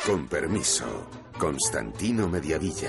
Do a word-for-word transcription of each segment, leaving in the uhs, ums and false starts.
Con permiso, Constantino Mediavilla.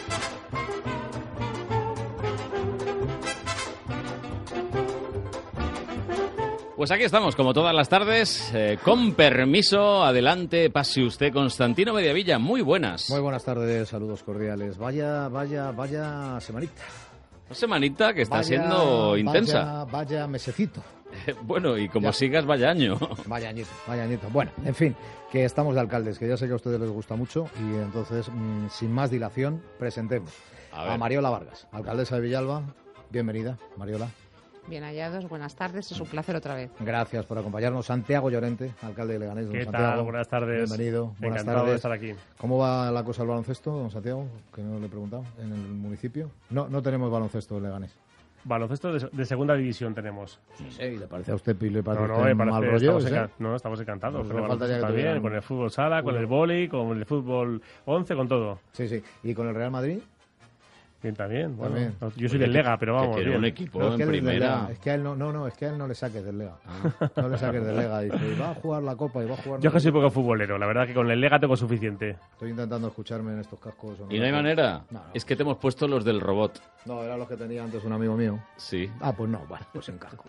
Pues aquí estamos, como todas las tardes, eh, con permiso, adelante, pase usted, Constantino Mediavilla, muy buenas. Muy buenas tardes, saludos cordiales. Vaya, vaya, vaya semanita. Una semanita que está vaya, siendo intensa. Vaya, vaya mesecito. Bueno, y como ya. sigas, vaya año. Vaya añito, vaya añito. Bueno, en fin, que estamos de alcaldes, que ya sé que a ustedes les gusta mucho, y entonces, mmm, sin más dilación, presentemos a, a Mariola Vargas, alcaldesa de Villalba. Bienvenida, Mariola. Bien hallados, buenas tardes, es un placer otra vez. Gracias por acompañarnos. Santiago Llorente, alcalde de Leganés. Don ¿Qué Santiago. tal? Buenas tardes. Bienvenido. Buenas Encantado tardes. de estar aquí. ¿Cómo va la cosa del baloncesto, don Santiago? Que no le he preguntado, en el municipio. No, no tenemos baloncesto en Leganés. Baloncesto de, de segunda división tenemos. Sí, sí, ¿le parece a usted, le parece no, a no, usted me parece, mal rollo? estamos, ¿sí? enca- no, estamos encantados. Pues Con el no faltaría baloncesto que también, tuvieran con el fútbol sala, con el vóley, con el fútbol once, con todo. Sí, sí. ¿Y con el Real Madrid? Bien, también. Bueno, También. yo soy del Lega, pero vamos. Que quiere bien. un equipo No, es que en él es del primera. Lega. Es que a él no, no, no, es que a él no le saques del Lega. No le saques del Lega. Dice, y va a jugar la Copa y va a jugar... Yo es que soy poco futbolero, la verdad que con el Lega tengo suficiente. Estoy intentando escucharme en estos cascos. ¿O no? ¿Y no hay manera? No, no. Es que te hemos puesto los del robot. No, eran los que tenía antes un amigo mío. Sí. Ah, pues no, vale, pues en casco.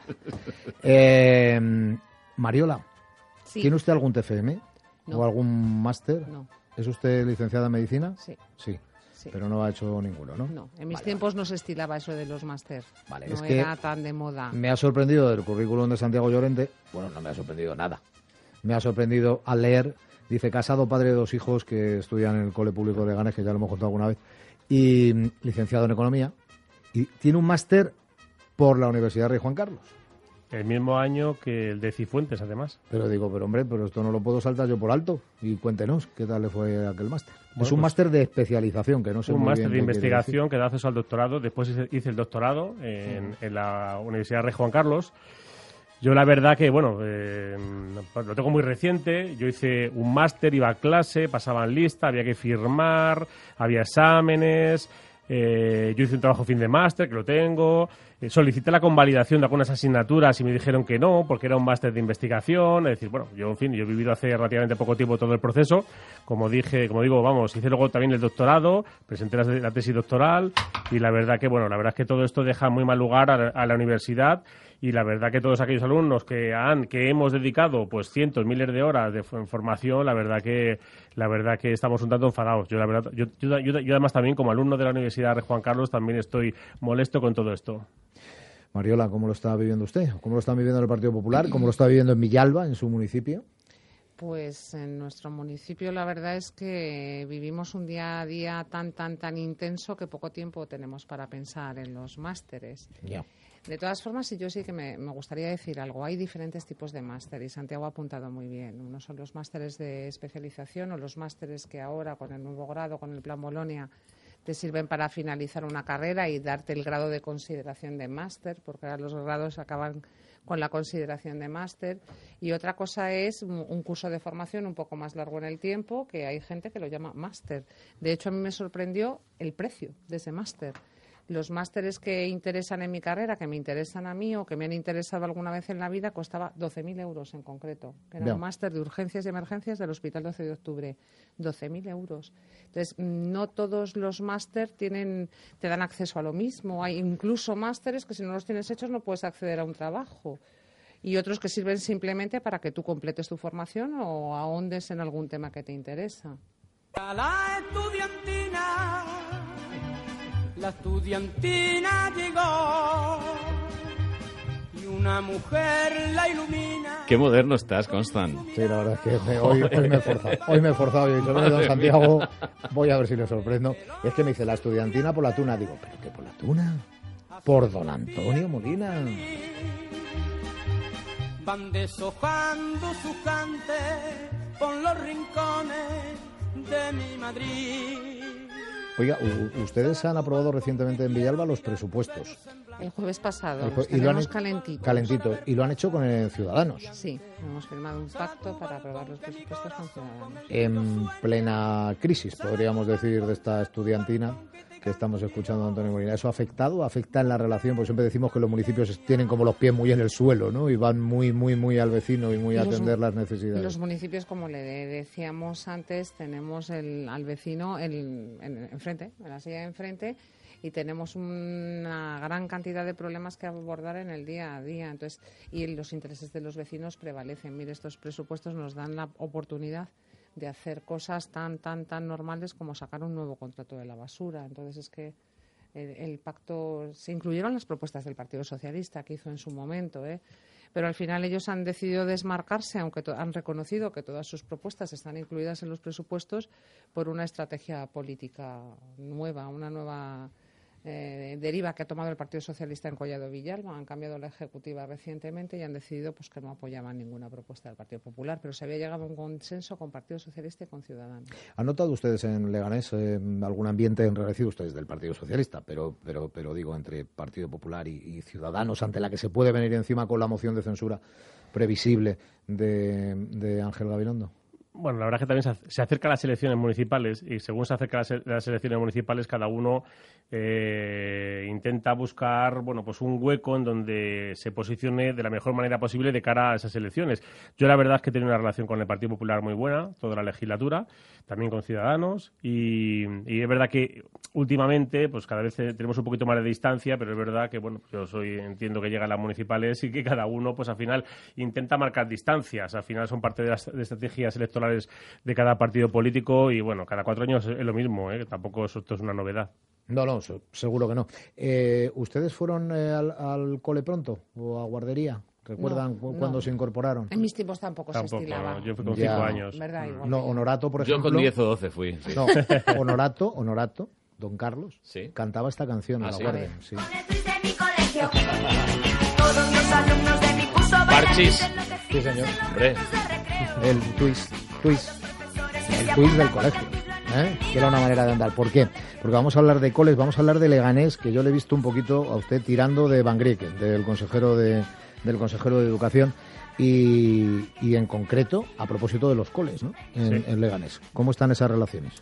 eh, Mariola, Sí. ¿tiene usted algún T F M? No. ¿O algún máster? No, ¿Es usted licenciada en medicina? sí, Sí, sí. pero no ha hecho ninguno, ¿no? No, en mis Vale, tiempos no se estilaba eso de los máster. Vale, no es que era tan de moda. Me ha sorprendido del currículum de Santiago Llorente. Bueno, no me ha sorprendido nada. Me ha sorprendido al leer, dice, casado, padre de dos hijos que estudian en el cole público de Leganés, que ya lo hemos contado alguna vez, y mm, licenciado en economía, y tiene un máster por la Universidad Rey Juan Carlos. El mismo año que el de Cifuentes, además. Pero digo, pero hombre, pero esto no lo puedo saltar yo por alto. Y cuéntenos, ¿qué tal le fue aquel máster? Bueno, es un pues, máster de especialización, que no sé Un muy máster bien de qué quiere investigación que da acceso al doctorado. Después hice hice el doctorado en, en la Universidad Rey Juan Carlos. Yo la verdad que, bueno, eh, lo tengo muy reciente. Yo hice un máster, iba a clase, pasaban lista, había que firmar, había exámenes. Eh, yo hice un trabajo fin de máster, que lo tengo. Eh, solicité la convalidación de algunas asignaturas y me dijeron que no, porque era un máster de investigación. Es decir, bueno, yo, en fin, yo he vivido hace relativamente poco tiempo todo el proceso. Como dije, como digo, vamos, hice luego también el doctorado, presenté la, la tesis doctoral y la verdad que, bueno, la verdad es que todo esto deja muy mal lugar a, a la universidad. Y la verdad que todos aquellos alumnos que han que hemos dedicado pues cientos, miles de horas de formación, la verdad que la verdad que estamos un tanto enfadados. Yo la verdad, yo, yo, yo, yo además también como alumno de la Universidad Rey Juan Carlos también estoy molesto con todo esto. Mariola, ¿cómo lo está viviendo usted? ¿Cómo lo está viviendo el Partido Popular? ¿Cómo lo está viviendo en Villalba, en su municipio? Pues en nuestro municipio la verdad es que vivimos un día a día tan, tan, tan intenso que poco tiempo tenemos para pensar en los másteres. Ya. De todas formas, yo sí que me, me gustaría decir algo. Hay diferentes tipos de máster y Santiago ha apuntado muy bien. Uno son los másteres de especialización o los másteres que ahora, con el nuevo grado, con el Plan Bolonia, te sirven para finalizar una carrera y darte el grado de consideración de máster, porque ahora los grados acaban con la consideración de máster. Y otra cosa es un, un curso de formación un poco más largo en el tiempo, que hay gente que lo llama máster. De hecho, a mí me sorprendió el precio de ese máster. Los másteres que interesan en mi carrera, que me interesan a mí o que me han interesado alguna vez en la vida, costaba doce mil euros en concreto. Era Ya. un máster de urgencias y emergencias del Hospital doce de octubre. doce mil euros. Entonces, no todos los máster tienen, te dan acceso a lo mismo. Hay incluso másteres que si no los tienes hechos no puedes acceder a un trabajo. Y otros que sirven simplemente para que tú completes tu formación o ahondes en algún tema que te interesa. A la estudiantina, la estudiantina llegó y una mujer la ilumina. Qué moderno estás, Constant. Sí, la verdad es que me- hoy, hoy me he forzado. Hoy me he forzado y he dicho, "Bueno, don Santiago, voy a ver si le sorprendo". Y es que me dice, la estudiantina por la tuna. Digo, ¿pero qué por la tuna? Por don Antonio Molina. Van deshojando sus cantes por los rincones de mi Madrid. Oiga, u- ustedes han aprobado recientemente en Villalba los presupuestos. El jueves pasado, El jue- los y lo han tenemos he- calentitos. Calentitos. Y lo han hecho con el Ciudadanos. Sí, hemos firmado un pacto para aprobar los presupuestos con Ciudadanos. En plena crisis, podríamos decir, de esta estudiantina, que estamos escuchando a Antonio Molina. ¿Eso ha afectado? ¿Afecta en la relación? Porque siempre decimos que los municipios tienen como los pies muy en el suelo, ¿no? Y van muy, muy, muy al vecino y muy a Los- atender las necesidades. Los municipios, como le de- decíamos antes, tenemos el, al vecino el, en, enfrente, en la silla de enfrente, y tenemos una gran cantidad de problemas que abordar en el día a día. Entonces, y los intereses de los vecinos prevalecen. Mire, estos presupuestos nos dan la oportunidad de hacer cosas tan, tan, tan normales como sacar un nuevo contrato de la basura. Entonces, es que el, el pacto, se incluyeron las propuestas del Partido Socialista que hizo en su momento, ¿eh? Pero al final ellos han decidido desmarcarse, aunque to- han reconocido que todas sus propuestas están incluidas en los presupuestos, por una estrategia política nueva, una nueva eh, deriva que ha tomado el Partido Socialista en Collado Villalba. Han cambiado la ejecutiva recientemente y han decidido pues que no apoyaban ninguna propuesta del Partido Popular, pero se había llegado a un consenso con Partido Socialista y con Ciudadanos. ¿Han notado ustedes en Leganés eh, algún ambiente enrarecido, ustedes del Partido Socialista, pero pero pero digo, entre Partido Popular y, y Ciudadanos, ante la que se puede venir encima con la moción de censura previsible de, de Ángel Gabilondo? Bueno, la verdad es que también se ac- se acercan las elecciones municipales y según se acercan las, e- las elecciones municipales, cada uno eh, intenta buscar, bueno, pues un hueco en donde se posicione de la mejor manera posible de cara a esas elecciones. Yo la verdad es que he tenido una relación con el Partido Popular muy buena toda la legislatura, también con Ciudadanos, y, y es verdad que últimamente, pues cada vez eh, tenemos un poquito más de distancia, pero es verdad que, bueno, yo soy entiendo que llegan las municipales y que cada uno, pues al final intenta marcar distancias. Al final son parte de las de estrategias electorales de cada partido político y, bueno, cada cuatro años es lo mismo, ¿eh? Tampoco eso- esto es una novedad. No, no, se- seguro que no. Eh, ¿Ustedes fueron eh, al, al cole pronto o a guardería? ¿Recuerdan No, cu- no. cuando se incorporaron? En mis tiempos tampoco, Tampoco, se estilaba. yo fui con Ya. cinco años. ¿Verdad? Igual No, que yo. Honorato, por Yo ejemplo. con diez o doce fui. Sí. No, Honorato, Honorato, don Carlos, Sí. cantaba esta canción en ¿Ah, la sí? guardia. Sí. Con el twist de mi colegio. Todos los alumnos de mi curso bailan Parchis. y enloquecidos Sí, señor. en los Hombre. ratos de recreo. El twist, twist, Profesores el que twist del apuntan colegio. con ¿eh? Que era una manera de andar. ¿Por qué? Porque vamos a hablar de coles, vamos a hablar de Leganés, que yo le he visto un poquito a usted tirando de Van Grieken, del consejero de, del consejero de Educación. Y, y en concreto, a propósito de los coles, ¿no? En, Sí. en Leganés. ¿Cómo están esas relaciones?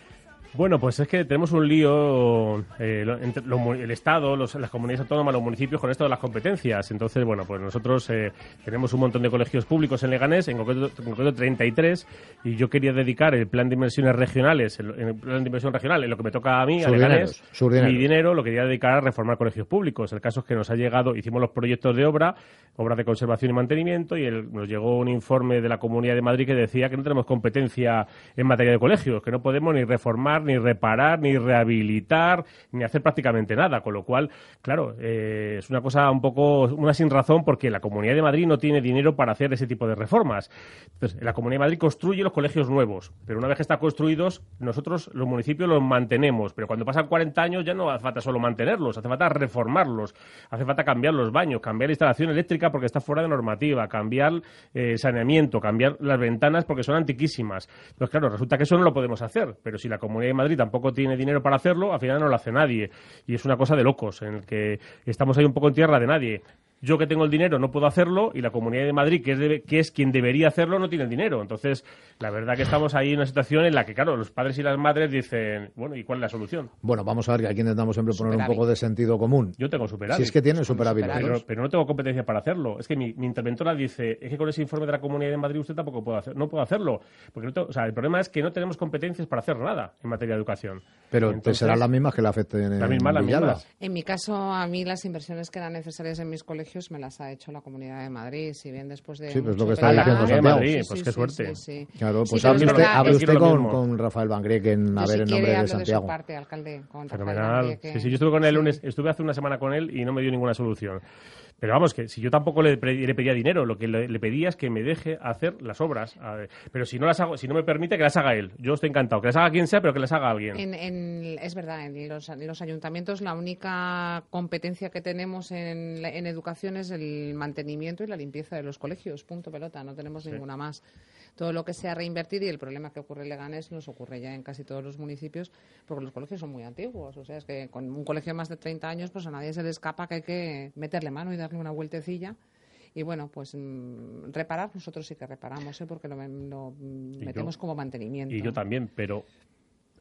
Bueno, pues es que tenemos un lío eh, lo- entre lo mu- el Estado, los- las comunidades autónomas, los municipios con esto de las competencias. Entonces, bueno, pues nosotros eh, tenemos un montón de colegios públicos en Leganés, en concreto, en concreto treinta y tres, y yo quería dedicar el plan de inversiones regionales, el, el plan de inversión regional, en lo que me toca a mí, a Sus Leganés, dineros, sus dineros. mi dinero lo quería dedicar a reformar colegios públicos. El caso es que nos ha llegado, hicimos los proyectos de obra, obras de conservación y mantenimiento, y el- nos llegó un informe de la Comunidad de Madrid que decía que no tenemos competencia en materia de colegios, que no podemos ni reformar, ni reparar, ni rehabilitar, ni hacer prácticamente nada. Con lo cual, claro, eh, es una cosa un poco, una sin razón, porque la Comunidad de Madrid no tiene dinero para hacer ese tipo de reformas. Entonces, la Comunidad de Madrid construye los colegios nuevos, pero una vez que están construidos, nosotros, los municipios, los mantenemos. Pero cuando pasan cuarenta años ya no hace falta solo mantenerlos, hace falta reformarlos, hace falta cambiar los baños, cambiar la instalación eléctrica porque está fuera de normativa, cambiar eh, saneamiento, cambiar las ventanas porque son antiquísimas. Entonces, claro, resulta que eso no lo podemos hacer, pero si la Comunidad de Madrid tampoco tiene dinero para hacerlo, al final no lo hace nadie. Y es una cosa de locos, en el que estamos ahí un poco en tierra de nadie. Yo que tengo el dinero no puedo hacerlo y la Comunidad de Madrid, que es, debe- que es quien debería hacerlo, no tiene el dinero. Entonces, la verdad que estamos ahí en una situación en la que, claro, los padres y las madres dicen, bueno, ¿y cuál es la solución? Bueno, vamos a ver, que aquí intentamos siempre poner un Superávit. poco de sentido común. Yo tengo superávit. Si es que tienen superávit. los Pero, dos. pero no tengo competencia para hacerlo. Es que mi, mi interventora dice, es que con ese informe de la Comunidad de Madrid usted tampoco puede hacer, no puede hacerlo. Porque no tengo- o sea, el problema es que no tenemos competencias para hacer nada en materia de educación. Pero Entonces, serán las mismas que la afecten en La misma, la Villalba. misma. En mi caso, a mí las inversiones que eran necesarias en mis colegios me las ha hecho la Comunidad de Madrid, si bien después de Sí, pues mucho lo que está pelear- diciendo Comunidad de Santiago. Madrid, pues qué suerte. sí, sí. Claro, Sí, pues pero hable es usted, verdad, hable es usted lo con, mismo. con Rafael Van Grieken, a Yo, ver si en quiere, nombre de hablo de Santiago. su parte, alcalde. Con Rafael Fenomenal. García, que- Sí, sí, yo estuve con él el sí. lunes, estuve hace una semana con él y no me dio ninguna solución. Pero vamos, que si yo tampoco le, pre- le pedía dinero, lo que le, le pedía es que me deje hacer las obras. A ver, pero si no las hago, si no me permite, que las haga él. Yo estoy encantado. Que las haga quien sea, pero que las haga alguien. En, en- es verdad, en los, en los ayuntamientos la única competencia que tenemos en, la- en educación es el mantenimiento y la limpieza de los colegios, punto pelota, no tenemos ninguna más. Todo lo que sea reinvertir, y el problema que ocurre en Leganés nos ocurre ya en casi todos los municipios, porque los colegios son muy antiguos. O sea, es que con un colegio de más de treinta años, pues a nadie se le escapa que hay que meterle mano y darle una vueltecilla. Y bueno, pues mm, reparar, nosotros sí que reparamos, ¿eh? Porque lo, lo, mm, Y metemos yo- como mantenimiento. Y yo también, pero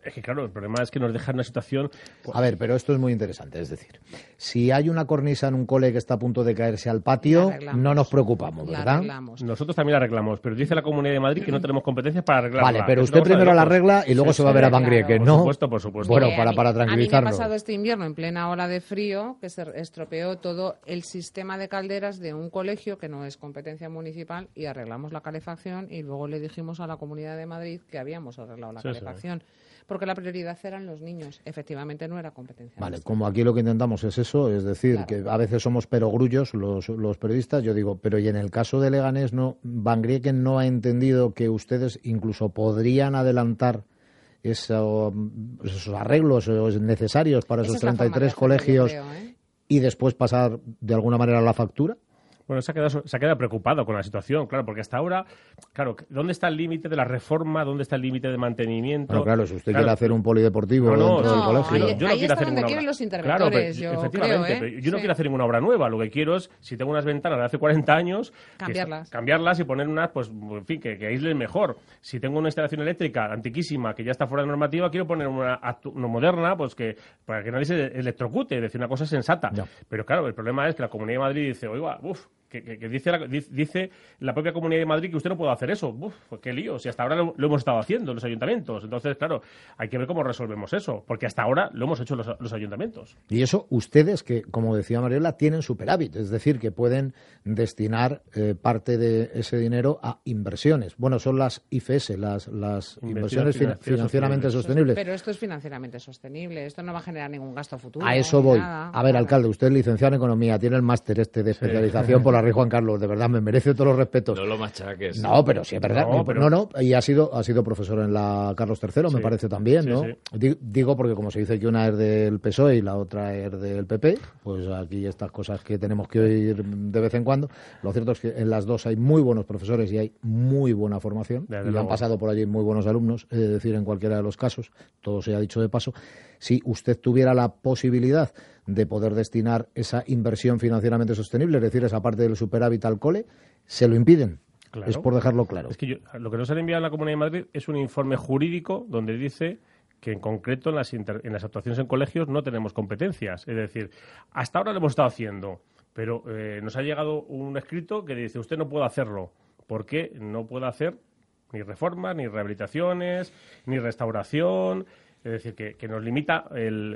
Es que claro, el problema es que nos deja en una situación... A ver, pero esto es muy interesante. Es decir, si hay una cornisa en un cole que está a punto de caerse al patio, no nos preocupamos, La ¿verdad? arreglamos. Nosotros también la arreglamos, pero dice la Comunidad de Madrid que no tenemos competencias para arreglarla. Vale, pero Es usted una cosa de primero la locos. arregla y luego Sí, se va a sí, ver a claro. Van Grieken, Por ¿no? supuesto, por supuesto. Bueno, Eh, para, a mí- para A mí me ha tranquilizarnos. pasado este invierno, en plena ola de frío, que se estropeó todo el sistema de calderas de un colegio que no es competencia municipal y arreglamos la calefacción y luego le dijimos a la Comunidad de Madrid que habíamos arreglado la Sí, sí. calefacción. Porque la prioridad eran los niños. Efectivamente no era competencia Vale, nuestra. como aquí lo que intentamos es eso, es decir, Claro. que a veces somos perogrullos los, los periodistas, yo digo, pero y en el caso de Leganés, no, Van Grieken no ha entendido que ustedes incluso podrían adelantar eso, esos arreglos eh, necesarios para Esa esos es la treinta y tres forma de hacerlo, yo colegios creo, ¿eh? y después pasar de alguna manera la factura. Bueno, se ha, quedado, se ha quedado preocupado con la situación, claro, porque hasta ahora, claro, ¿dónde está el límite de la reforma? ¿Dónde está el límite de mantenimiento? Bueno, claro, si usted Claro, quiere hacer un polideportivo No, no, dentro del no, colegio. ahí- yo no ahí quiero está hacer donde ninguna quieren obra. los Claro, interventores, pero, yo efectivamente, creo, ¿eh? pero yo no Sí. quiero hacer ninguna obra nueva. Lo que quiero es, si tengo unas ventanas de hace cuarenta años, que Cambiarlas. est- cambiarlas y poner unas, pues, en fin, que, que aíslen mejor. Si tengo una instalación eléctrica antiquísima que ya está fuera de normativa, quiero poner una, actu- una moderna, pues que para que nadie se electrocute, es decir, una cosa sensata. Ya. Pero claro, el problema es que la Comunidad de Madrid dice, oiga, uff, que, que, que dice, la, dice, dice la propia Comunidad de Madrid que usted no puede hacer eso. Uf, pues qué lío, si hasta ahora lo, lo hemos estado haciendo los ayuntamientos. Entonces, claro, hay que ver cómo resolvemos eso, porque hasta ahora lo hemos hecho los, los ayuntamientos. Y eso ustedes, que como decía Mariola, tienen superávit, es decir, que pueden destinar eh, parte de ese dinero a inversiones. Bueno, son las I F S, las, las inversiones fina- financieras financieramente sostenibles. sostenibles. Pero esto es financieramente sostenible. Esto no va a generar ningún gasto futuro. A eso ni voy. nada. A ver, Claro. alcalde, usted es licenciado en Economía, tiene el máster este de especialización por la Rey Juan Carlos. De verdad, me merece todos los respetos. No lo machaques. No, pero sí es verdad. No, No, pero- no, y ha sido, ha sido profesor en la Carlos tercero, me Sí. parece también, Sí, ¿no? sí. Di- Digo porque como se dice que una es del P S O E y la otra es del P P, pues aquí estas cosas que tenemos que oír de vez en cuando. Lo cierto es que en las dos hay muy buenos profesores y hay muy buena formación. Desde y han luego. pasado por allí muy buenos alumnos, es decir, en cualquiera de los casos, todo se ha dicho de paso. Si usted tuviera la posibilidad de poder destinar esa inversión financieramente sostenible, es decir, esa parte del superávit al cole, se lo impiden. Claro. Es por dejarlo claro. Es que yo- lo que nos han enviado a la Comunidad de Madrid es un informe jurídico donde dice que en concreto en las, inter- en las actuaciones en colegios no tenemos competencias. Es decir, hasta ahora lo hemos estado haciendo, pero eh, nos ha llegado un escrito que dice usted no puede hacerlo. ¿Por qué no puede hacer ni reformas, ni rehabilitaciones, ni restauración? Es decir, que, que nos limita el,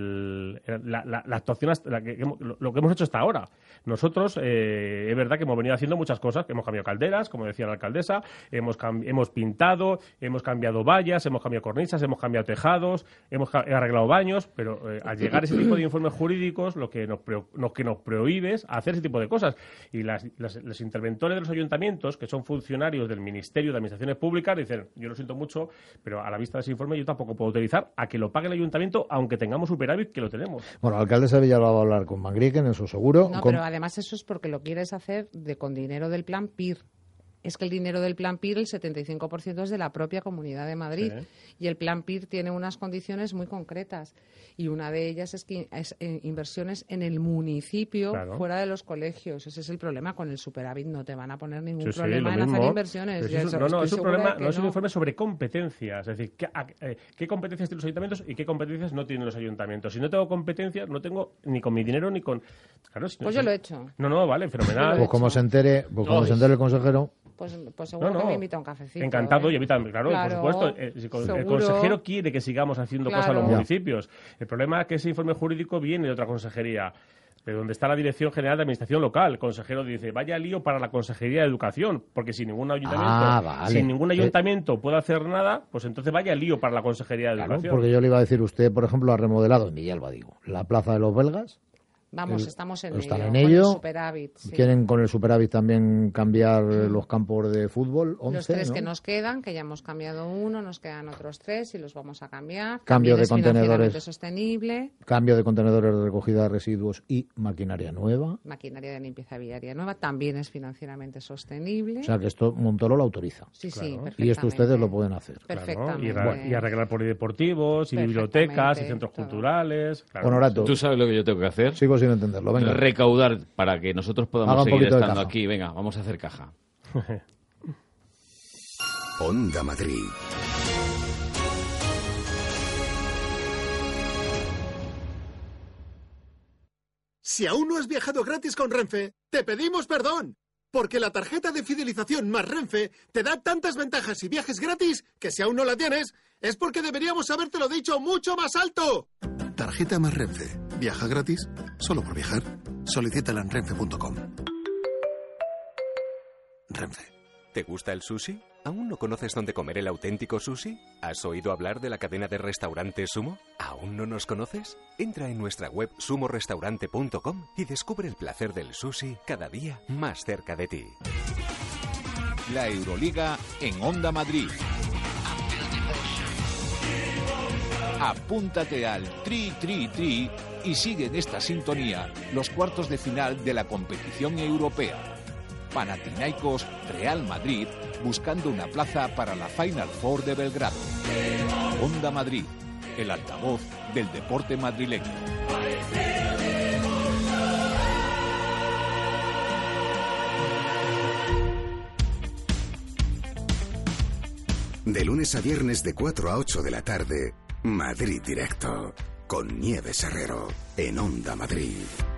el- la, la- la actuación, hasta la que hemos- lo, lo que hemos hecho hasta ahora. Nosotros, eh, es verdad que hemos venido haciendo muchas cosas, que hemos cambiado calderas, como decía la alcaldesa, hemos, cam- hemos pintado, hemos cambiado vallas, hemos cambiado cornisas, hemos cambiado tejados, hemos ca- arreglado baños, pero eh, al llegar ese tipo de informes jurídicos, lo que nos, pro- lo que nos prohíbe es hacer ese tipo de cosas. Y las, las- los interventores de los ayuntamientos, que son funcionarios del Ministerio de Administraciones Públicas, dicen, yo lo siento mucho, pero a la vista de ese informe yo tampoco puedo utilizar a que lo pague el ayuntamiento, aunque tengamos superávit, que lo tenemos. Bueno, el alcalde Sevilla lo va a hablar con Van Grieken, eso seguro. No, Con- pero además eso es porque lo quieres hacer de con dinero del plan P I R. Es que el dinero del plan P I R, el setenta y cinco por ciento es de la propia Comunidad de Madrid. Sí. Y el plan P I R tiene unas condiciones muy concretas. Y una de ellas es que es eh, inversiones en el municipio, Claro. fuera de los colegios. Ese es el problema. Con el superávit no te van a poner ningún Sí, sí, problema lo en hacer mismo. inversiones. Pero Yo es un- eso no, no, estoy es un segura problema, de que no es un no. informe sobre competencias. Es decir, ¿qué, a- eh, ¿qué competencias tienen los ayuntamientos y qué competencias no tienen los ayuntamientos? Si no tengo competencias, no tengo ni con mi dinero ni con... Claro, si no- Pues yo lo he hecho. No, no, vale, fenomenal. Pues como se entere, pues como No, se entere el consejero, Pues, pues seguro No, no. que me invita a un cafecito. Encantado, ¿eh? y evita, claro, Claro, por supuesto. eh, si con- el seguro. consejero quiere que sigamos haciendo cosas a los Claro. municipios. El problema es que ese informe jurídico viene de otra consejería, de donde está la Dirección General de Administración Local. El consejero dice, vaya lío para la Consejería de Educación, porque si ningún ayuntamiento, Ah, vale. si ningún Sí. ayuntamiento puede hacer nada, pues entonces vaya lío para la Consejería de claro, Educación. porque yo le iba a decir, usted, por ejemplo, ha remodelado en Villalba, digo, la Plaza de los Belgas. Vamos, El- estamos en están ello. en con el ello. superávit, sí. Quieren con el superávit también cambiar eh, los campos de fútbol, once, Los tres ¿no? que nos quedan, que ya hemos cambiado uno, nos quedan otros tres y los vamos a cambiar. Cambio También de es contenedores. financieramente sostenible, Cambio de contenedores de recogida de residuos y maquinaria nueva. maquinaria de limpieza viaria nueva, también es financieramente sostenible. O sea que esto Montoro lo autoriza. sí, sí, claro. perfectamente. Y esto ustedes lo pueden hacer. Claro, Perfectamente. y, ra- y arreglar polideportivos, y bibliotecas, y centros todo. culturales. Claro. Honorato, ¿Tú sabes lo que yo tengo que hacer? sigo sin entenderlo. Venga. Recaudar para que nosotros podamos Haga un seguir poquito de estando caja. aquí. Venga, vamos a hacer caja. Onda Madrid. Si aún no has viajado gratis con Renfe, te pedimos perdón. Porque la tarjeta de fidelización más Renfe te da tantas ventajas y viajes gratis que si aún no la tienes, es porque deberíamos habértelo dicho mucho más alto. Tarjeta más Renfe. ¿Viaja gratis? Solo por viajar. Solicítala en renfe punto com. Renfe. ¿Te gusta el sushi? ¿Aún no conoces dónde comer el auténtico sushi? ¿Has oído hablar de la cadena de restaurantes Sumo? ¿Aún no nos conoces? Entra en nuestra web sumo restaurante punto com y descubre el placer del sushi cada día más cerca de ti. La Euroliga en Onda Madrid. Apúntate al Tri Tri Tri y sigue en esta sintonía los cuartos de final de la competición europea. Panathinaikos Real Madrid buscando una plaza para la Final Four de Belgrado. Onda Madrid, el altavoz del deporte madrileño. De lunes a viernes de cuatro a ocho de la tarde, Madrid Directo, con Nieves Herrero, en Onda Madrid.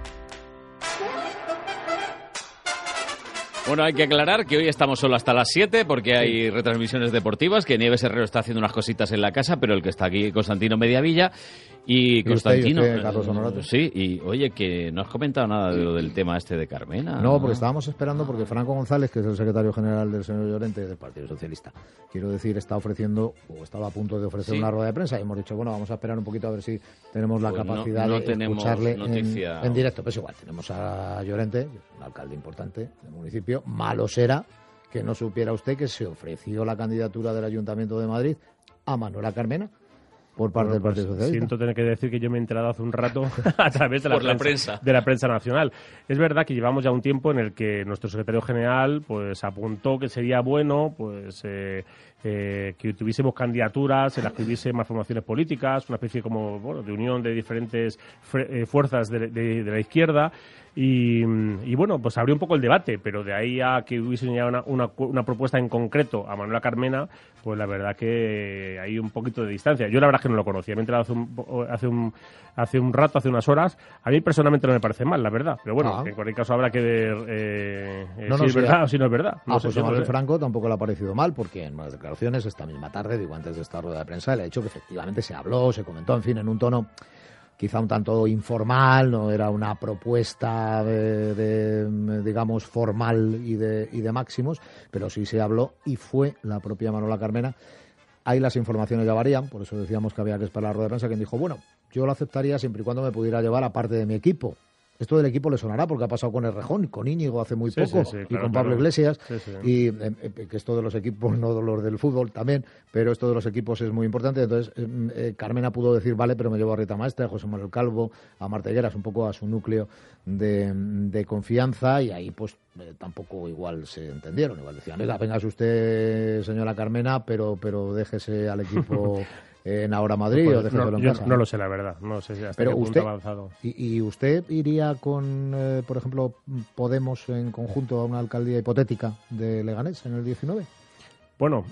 Bueno, hay que aclarar que hoy estamos solo hasta las siete porque hay retransmisiones deportivas, que Nieves Herrero está haciendo unas cositas en la casa, pero el que está aquí, Constantino Mediavilla. Y, ¿Y Constantino, usted, usted, Carlos Honorato? Sí, y oye, que no has comentado nada de lo del tema este de Carmena. No, porque estábamos esperando, porque Franco González, que es el secretario general del señor Llorente, del Partido Socialista, quiero decir, está ofreciendo, o estaba a punto de ofrecer, sí, una rueda de prensa, y hemos dicho, bueno, vamos a esperar un poquito a ver si tenemos la pues capacidad no, no de escucharle en, en directo. Pues igual, tenemos a Llorente, un alcalde importante del municipio. Malo será que no supiera usted que se ofreció la candidatura del Ayuntamiento de Madrid a Manuela Carmena por parte bueno, del Partido pues, Socialista. Siento tener que decir que yo me he enterado hace un rato a través de la, por prensa, la prensa de la prensa nacional. Es verdad que llevamos ya un tiempo en el que nuestro secretario general pues apuntó que sería bueno pues eh, eh, que tuviésemos candidaturas en las que hubiese más formaciones políticas, una especie como bueno de unión de diferentes eh, fuerzas de, de, de la izquierda. Y, y bueno, pues abrió un poco el debate, pero de ahí a que hubiese una, una, una propuesta en concreto a Manuela Carmena, pues la verdad que hay un poquito de distancia. Yo la verdad es que no lo conocía, me he enterado hace un, hace un, hace un rato, hace unas horas. A mí personalmente no me parece mal, la verdad, pero bueno, ah. en cualquier caso habrá que ver eh, no, si no, es sí, verdad a, o si no es verdad. No a sé José si Manuel no Franco tampoco le ha parecido mal, porque en unas declaraciones esta misma tarde, digo antes de esta rueda de prensa, le ha dicho que efectivamente se habló, se comentó, en fin, en un tono quizá un tanto informal, no era una propuesta de, de digamos formal y de, y de máximos, pero sí se habló y fue la propia Manuela Carmena. Ahí las informaciones ya varían, por eso decíamos que había que esperar la rueda de prensa, quien dijo, bueno, yo lo aceptaría siempre y cuando me pudiera llevar a parte de mi equipo. Esto del equipo le sonará porque ha pasado con el Rejón, con Íñigo hace muy sí, poco, sí, sí, y claro, con Pablo claro. Iglesias, sí, sí. y eh, eh, que esto de los equipos, no de los del fútbol también, pero esto de los equipos es muy importante. Entonces, eh, eh, Carmena pudo decir, vale, pero me llevo a Rita Maestre, a José Manuel Calvo, a Marta Higueras, un poco a su núcleo de, de confianza, y ahí pues eh, tampoco igual se entendieron. Igual decían, venga, véngase usted, señora Carmena, pero, pero déjese al equipo... en Ahora Madrid pues, o déjeselo no, en yo casa. No lo sé, la verdad. No sé si hasta Pero qué punto usted, avanzado. Y, ¿Y usted iría con, eh, por ejemplo, Podemos en conjunto a una alcaldía hipotética de Leganés en el diecinueve? Bueno,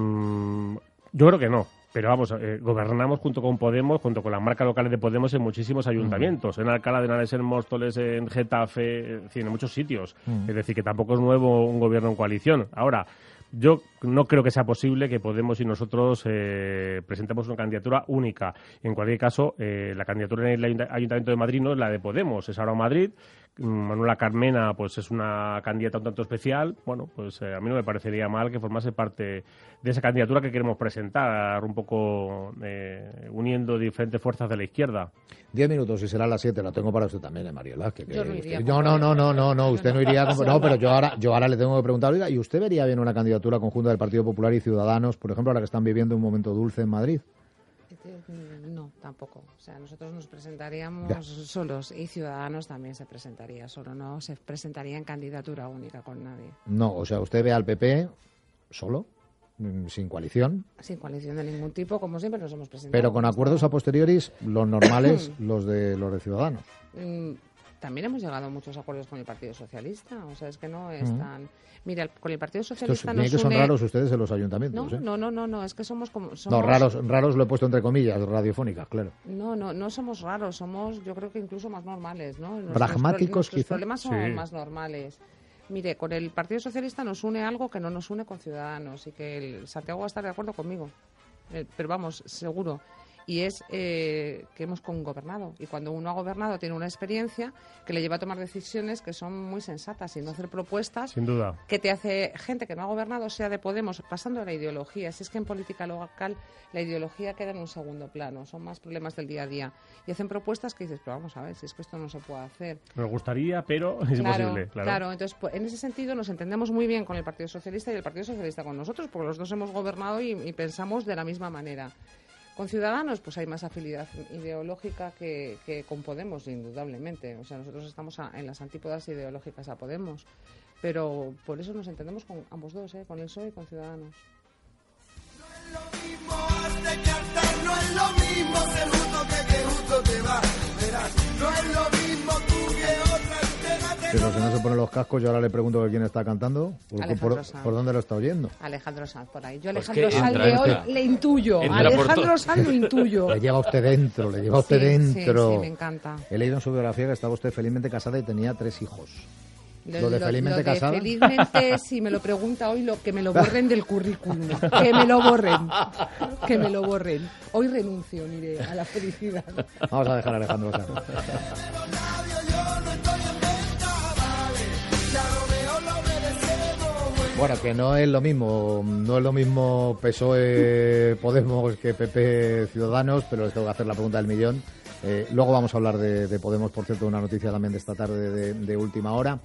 mmm, yo creo que no. Pero vamos, eh, gobernamos junto con Podemos, junto con las marcas locales de Podemos en muchísimos ayuntamientos. Uh-huh. En Alcalá de Henares, en Móstoles, en Getafe, en, fin, en muchos sitios. Uh-huh. Es decir, que tampoco es nuevo un gobierno en coalición. Ahora, yo no creo que sea posible que Podemos y nosotros eh, presentemos una candidatura única. En cualquier caso, eh, la candidatura en el Ayuntamiento de Madrid no es la de Podemos, es Ahora Madrid. Manuela Carmena pues es una candidata un tanto especial. Bueno, pues eh, a mí no me parecería mal que formase parte de esa candidatura que queremos presentar, un poco eh, uniendo diferentes fuerzas de la izquierda. Diez minutos y será a las siete, lo tengo para usted también, eh, Mariola. Que, que yo no, iría usted... no, no, no, no, no, no, usted no iría con... No, pero yo ahora, yo ahora le tengo que preguntar, oiga, ¿y usted vería bien una candidatura conjunta del Partido Popular y Ciudadanos, por ejemplo, ahora que están viviendo un momento dulce en Madrid? No, tampoco. O sea, nosotros nos presentaríamos ya. solos y Ciudadanos también se presentaría solo, no se presentaría en candidatura única con nadie. No, o sea, usted ve al P P solo, sin coalición. Sin coalición de ningún tipo, como siempre nos hemos presentado. Pero con acuerdos a posteriori, los normales, los de los de Ciudadanos. Mm, también hemos llegado a muchos acuerdos con el Partido Socialista. O sea, es que no es Mm. tan... Mira, con el Partido Estos Socialista tiene nos que son une... raros ustedes en los ayuntamientos, No, ¿eh? no, no, no, no, es que somos como... No, Somos... raros, raros lo he puesto entre comillas, radiofónicas, claro. No, no, no somos raros, somos yo creo que incluso más normales, ¿no? Nuestros Pragmáticos, pro- nuestros quizá. problemas son Sí. más normales. Mire, con el Partido Socialista nos une algo que no nos une con Ciudadanos y que el Santiago va a estar de acuerdo conmigo. Eh, pero vamos, seguro. Y es eh, que hemos gobernado. Y cuando uno ha gobernado tiene una experiencia que le lleva a tomar decisiones que son muy sensatas y no hacer propuestas Sin duda. que te hace gente que no ha gobernado, sea de Podemos, pasando de la ideología. Si es que en política local la ideología queda en un segundo plano, son más problemas del día a día. Y hacen propuestas que dices, pero vamos a ver, si es que esto no se puede hacer. Nos gustaría, pero es Claro, imposible. Claro. claro. Entonces, pues, en ese sentido nos entendemos muy bien con el Partido Socialista y el Partido Socialista con nosotros, porque los dos hemos gobernado y, y pensamos de la misma manera. Con Ciudadanos, pues hay más afinidad ideológica que, que con Podemos, indudablemente. O sea, nosotros estamos a- en las antípodas ideológicas a Podemos. Pero por eso nos entendemos con ambos dos, ¿eh? Con el P S O E y con Ciudadanos. No es lo mismo ser justo que que justo te va. Verás, no es lo mismo tú que otra. Pero si no se ponen los cascos, yo ahora le pregunto que quién está cantando. ¿Por, Alejandro por, Sanz. por dónde lo está oyendo? Alejandro Sanz, por ahí. Yo Pues Alejandro que Sanz entra, de entra. hoy le intuyo. Entra por Alejandro todo. Sanz lo intuyo. Le lleva usted dentro, le lleva usted Sí, dentro. sí, sí, me encanta. He leído en su biografía que estaba usted felizmente casada y tenía tres hijos. Lo, Lo de lo- felizmente lo de casada. felizmente, si me lo pregunta hoy, lo que me lo borren del currículum. Que me lo borren. Que me lo borren. Hoy renuncio, mire, a la felicidad. Vamos a dejar a Alejandro Sanz. Bueno, que no es lo mismo, no es lo mismo P S O E Podemos que P P Ciudadanos, pero les tengo que hacer la pregunta del millón. Eh, luego vamos a hablar de, de Podemos, por cierto, una noticia también de esta tarde de, de última hora.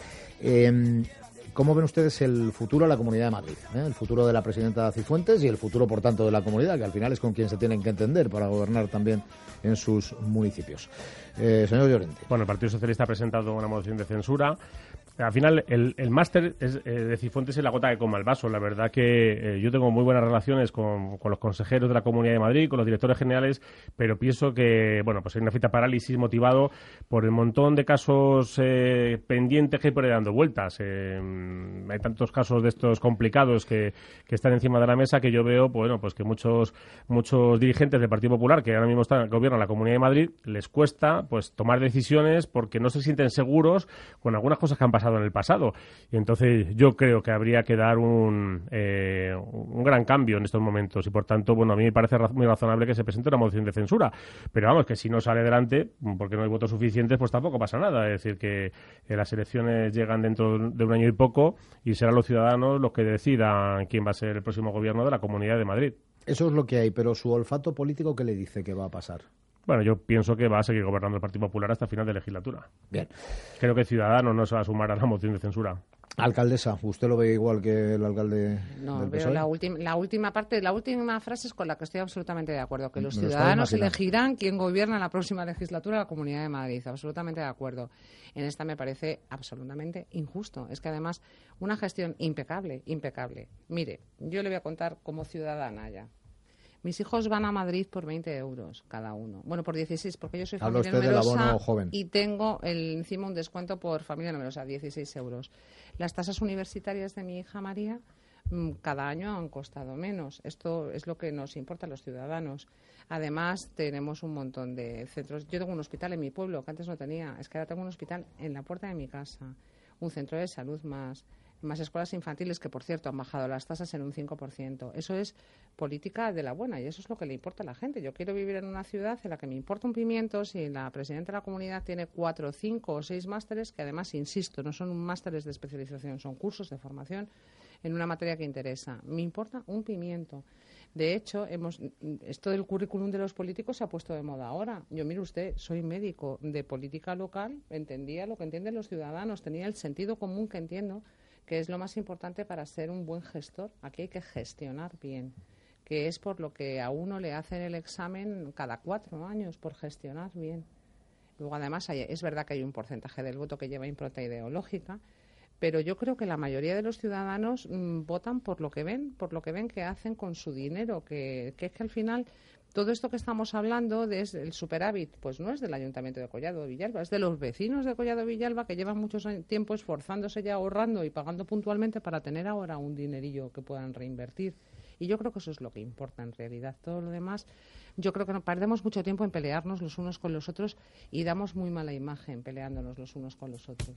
Eh, ¿Cómo ven ustedes el futuro de la Comunidad de Madrid? ¿Eh? El futuro de la presidenta Cifuentes y el futuro, por tanto, de la comunidad, que al final es con quien se tienen que entender para gobernar también en sus municipios. Eh, señor Llorente. Bueno, el Partido Socialista ha presentado una moción de censura. Al final, el, el máster es, eh, de Cifuentes es la gota que colma el vaso. La verdad que eh, yo tengo muy buenas relaciones con, con los consejeros de la Comunidad de Madrid, con los directores generales, pero pienso que, bueno, pues hay una cierta parálisis motivado por el montón de casos eh, pendientes que hay por ahí dando vueltas. Eh, hay tantos casos de estos complicados que, que están encima de la mesa que yo veo, bueno, pues que muchos muchos dirigentes del Partido Popular que ahora mismo están gobiernan la Comunidad de Madrid les cuesta pues tomar decisiones porque no se sienten seguros con algunas cosas que han pasado en el pasado. Y entonces yo creo que habría que dar un, eh, un gran cambio en estos momentos y por tanto, bueno, a mí me parece raz- muy razonable que se presente una moción de censura. Pero vamos, que si no sale adelante, porque no hay votos suficientes, pues tampoco pasa nada. Es decir, que eh, las elecciones llegan dentro de un año y poco y serán los ciudadanos los que decidan quién va a ser el próximo gobierno de la Comunidad de Madrid. Eso es lo que hay, pero su olfato político, ¿qué le dice que va a pasar? Bueno, yo pienso que va a seguir gobernando el Partido Popular hasta final de legislatura. Bien. Creo que Ciudadanos no se va a sumar a la moción de censura. Alcaldesa, ¿usted lo ve igual que el alcalde No, del P S veo O E? la, última la última parte, la última frase es con la que estoy absolutamente de acuerdo, que los Me lo estaba ciudadanos imaginando. elegirán quién gobierna en la próxima legislatura de la Comunidad de Madrid. Absolutamente de acuerdo. En esta me parece absolutamente injusto. Es que además una gestión impecable, impecable. Mire, yo le voy a contar como ciudadana ya. Mis hijos van a Madrid por veinte euros cada uno. Bueno, por dieciséis, porque yo soy Habla familia usted del numerosa abono joven. y tengo el, encima un descuento por familia numerosa, dieciséis euros. Las tasas universitarias de mi hija María mm, cada año han costado menos. Esto es lo que nos importa a los ciudadanos. Además, tenemos un montón de centros. Yo tengo un hospital en mi pueblo que antes no tenía. Es que ahora tengo un hospital en la puerta de mi casa, un centro de salud más, más escuelas infantiles que, por cierto, han bajado las tasas en un cinco por ciento. Eso es política de la buena y eso es lo que le importa a la gente. Yo quiero vivir en una ciudad en la que me importa un pimiento si la presidenta de la comunidad tiene cuatro, cinco o seis másteres que, además, insisto, no son másteres de especialización, son cursos de formación en una materia que interesa. Me importa un pimiento. De hecho, hemos, esto del currículum de los políticos se ha puesto de moda ahora. Yo, mire usted, soy médico de política local, entendía lo que entienden los ciudadanos, tenía el sentido común que entiendo, que es lo más importante para ser un buen gestor. Aquí hay que gestionar bien, que es por lo que a uno le hacen el examen cada cuatro años, por gestionar bien. Luego, además, hay, es verdad que hay un porcentaje del voto que lleva impronta ideológica, pero yo creo que la mayoría de los ciudadanos mmm, votan por lo que ven, por lo que ven que hacen con su dinero, que, que es que al final todo esto que estamos hablando del superávit, pues no es del Ayuntamiento de Collado Villalba, es de los vecinos de Collado Villalba que llevan mucho tiempo esforzándose ya, ahorrando y pagando puntualmente para tener ahora un dinerillo que puedan reinvertir. Y yo creo que eso es lo que importa en realidad. Todo lo demás, yo creo que no, perdemos mucho tiempo en pelearnos los unos con los otros y damos muy mala imagen peleándonos los unos con los otros.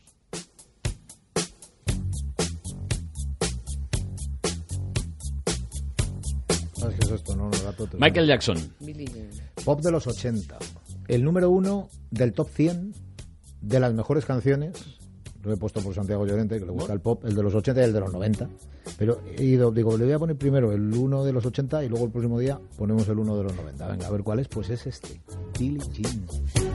¿Sabes qué es esto? No, no, gato, Michael Jackson. Pop de los ochenta. El número uno del top cien de las mejores canciones. Lo he puesto por Santiago Llorente, que le gusta el pop, el de los ochenta y el de los noventa. Pero he ido, digo, le voy a poner primero el uno de los ochenta y luego el próximo día ponemos el uno de los noventa. Venga, a ver cuál es. Pues es este. Billie Jean.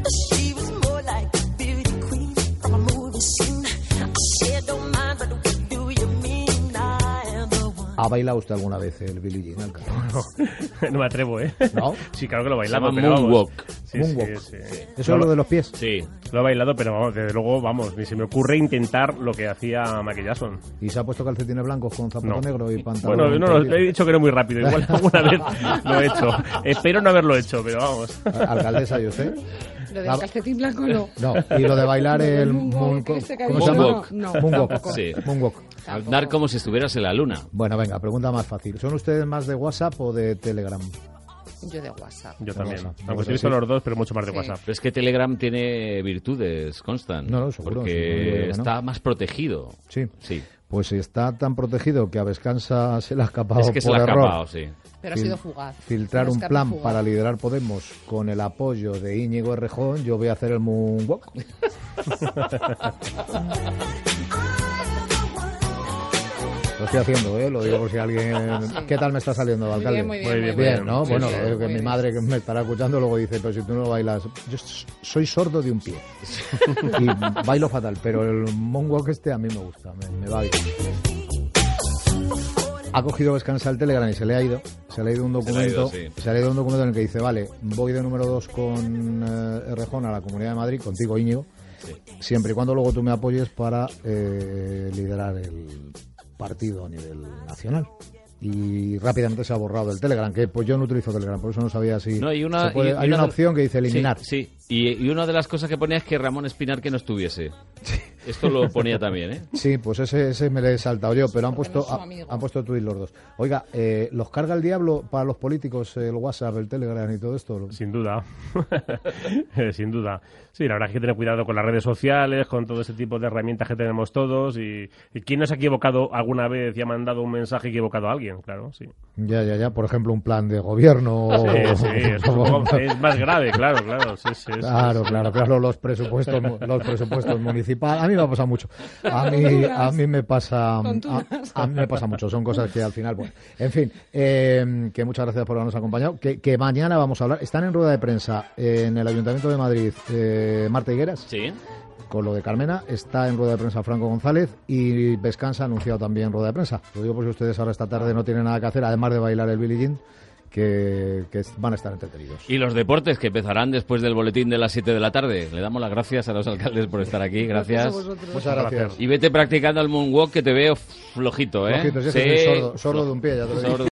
¿Ha bailado usted alguna vez el Billie Jean, Alcalá? No, no me atrevo, ¿eh? ¿No? Sí, claro que lo he bailado, Se llama pero Moonwalk. vamos. Sí, Moonwalk. sí, sí. ¿Eso es lo de los pies? Sí. Lo he bailado, pero vamos, desde luego, vamos, ni se me ocurre intentar lo que hacía Michael Jackson. ¿Y se ha puesto calcetines blancos con zapato No. negro y pantalón? Bueno, no, no, le he dicho que era muy rápido. Igual alguna vez lo he hecho. Espero no haberlo hecho, pero vamos. Alcaldesa, ¿y usted? Lo del calcetín blanco no. No, y lo de bailar el moonwalk, moon- este que ¿cómo ha se dicho, llama? no, no, Moonwalk. tampoco. Sí. Moonwalk. Andar como si estuvieras en la luna. Bueno, venga, pregunta más fácil. ¿Son ustedes más de WhatsApp o de Telegram? Yo de WhatsApp. Yo De también. WhatsApp. Aunque Sí. utilizo los dos, pero mucho más de Sí. WhatsApp. Pero es que Telegram tiene virtudes, Constant. No, no, seguro, Porque sí, no digo yo que no. está más protegido. Sí. Sí. Pues está tan protegido que a Vescansa se le ha escapado Es que se por la ha error escapado, sí. Pero ha Fil- sido fugaz. filtrar Un un escape plan fugaz. para liderar Podemos con el apoyo de Íñigo Errejón. Yo voy a hacer el moonwalk. Lo estoy haciendo, ¿eh? Lo digo por si alguien... ¿Qué tal me está saliendo, Muy alcalde? bien, muy bien, Muy muy bien, bien. Bien, ¿no? Sí, Bueno, sí, lo digo que muy mi bien. madre que me estará escuchando luego dice, pero si tú no bailas... Yo s- soy sordo de un pie. Y bailo fatal, pero el moonwalk este a mí me gusta, me, me va bien. Ha cogido Vescansa el Telegram y se le ha ido. Se le ha ido un Se le ha ido, documento, sí. se le ha ido un documento en el que dice, vale, voy de número dos con eh, Errejón a la Comunidad de Madrid, contigo, Íñigo, Sí. siempre y cuando luego tú me apoyes para eh, liderar el partido a nivel nacional. Y rápidamente se ha borrado el Telegram, que pues yo no utilizo Telegram, por eso no sabía si No, y una, se puede- y- y hay una una de- opción que dice eliminar. Sí, sí. Y, y una de las cosas que ponía es que Ramón Espinar que no estuviese. Esto lo ponía también, ¿eh? Sí, pues ese, ese me lo he saltado yo, pero han Porque puesto no es su ha- amigo. han puesto tuit los dos. Oiga, eh, ¿los carga el diablo para los políticos el WhatsApp, el Telegram y todo esto? Sin duda. Eh, Sin duda. Sí, la verdad es que hay que tener cuidado con las redes sociales, con todo ese tipo de herramientas que tenemos todos. Y, y ¿quién no se ha equivocado alguna vez y ha mandado un mensaje equivocado a alguien? Claro, sí. Ya, ya, ya. Por ejemplo, un plan de gobierno. Sí, o- sí, es, un poco- es más grave, claro, claro. Sí, sí, sí, Claro, sí. claro, claro, los presupuestos, mu- los presupuestos municipales. A mí me ha pasado mucho. A mí, a mí me pasa, a, a mí me pasa mucho. Son cosas que al final, bueno, en fin, eh, que muchas gracias por habernos acompañado. Que, que mañana vamos a hablar. Están en rueda de prensa en el Ayuntamiento de Madrid, eh, Marta Higueras. Sí. Con lo de Carmena, está en rueda de prensa Franco González y Vescansa ha anunciado también rueda de prensa. Lo digo por si ustedes ahora esta tarde no tienen nada que hacer, además de bailar el Billie Jean, que, que van a estar entretenidos. Y los deportes que empezarán después del boletín de las siete de la tarde. Le damos las gracias a los alcaldes por estar aquí. Gracias. Muchas gracias. Y vete practicando el moonwalk que te veo flojito, ¿eh? Flojito, si es que Sí. soy sordo, sordo de un pie, ya te lo digo. Sordo.